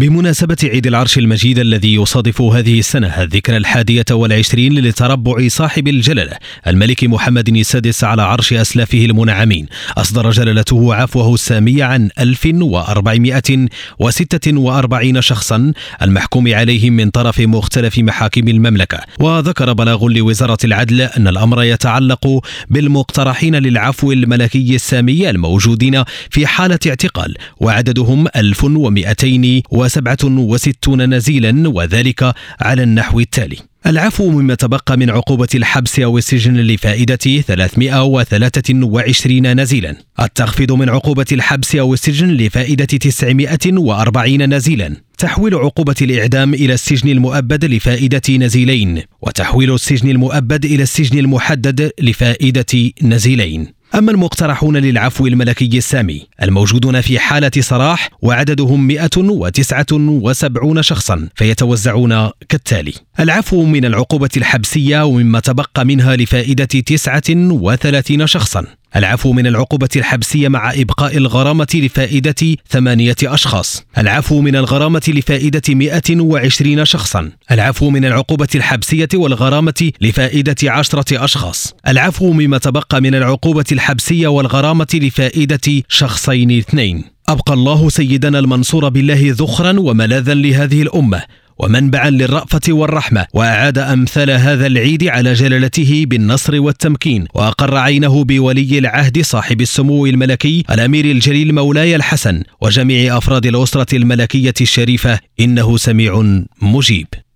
بمناسبة عيد العرش المجيد الذي يصادف هذه السنة الذكرى 21 لتربع صاحب الجلالة الملك محمد السادس على عرش أسلافه المنعمين، أصدر جلالته عفوه السامي عن 1446 شخصا المحكوم عليهم من طرف مختلف محاكم المملكة. وذكر بلاغ لوزارة العدل أن الأمر يتعلق بالمقترحين للعفو الملكي السامي الموجودين في حالة اعتقال، وعددهم 1267 نزيلا، وذلك على النحو التالي: العفو مما تبقى من عقوبة الحبس أو السجن لفائدة 323 نزيلا، التخفيض من عقوبة الحبس أو السجن لفائدة 940 نزيلا، تحويل عقوبة الإعدام إلى السجن المؤبد لفائدة نزيلين، وتحويل السجن المؤبد إلى السجن المحدد لفائدة نزيلين. أما المقترحون للعفو الملكي السامي الموجودون في حالة سراح وعددهم 179 شخصا فيتوزعون كالتالي: العفو من العقوبة الحبسية ومما تبقى منها لفائدة 39 شخصا، العفو من العقوبة الحبسية مع إبقاء الغرامة لفائدة 8 أشخاص، العفو من الغرامة لفائدة 120 شخصا، العفو من العقوبة الحبسية والغرامة لفائدة 10 أشخاص، العفو مما تبقى من العقوبة الحبسية والغرامة لفائدة شخصين 2. أبقى الله سيدنا المنصور بالله ذخرا وملاذا لهذه الأمة ومنبعا للرأفة والرحمة، وأعاد أمثال هذا العيد على جلالته بالنصر والتمكين، وأقر عينه بولي العهد صاحب السمو الملكي الأمير الجليل مولاي الحسن وجميع أفراد الأسرة الملكية الشريفة، إنه سميع مجيب.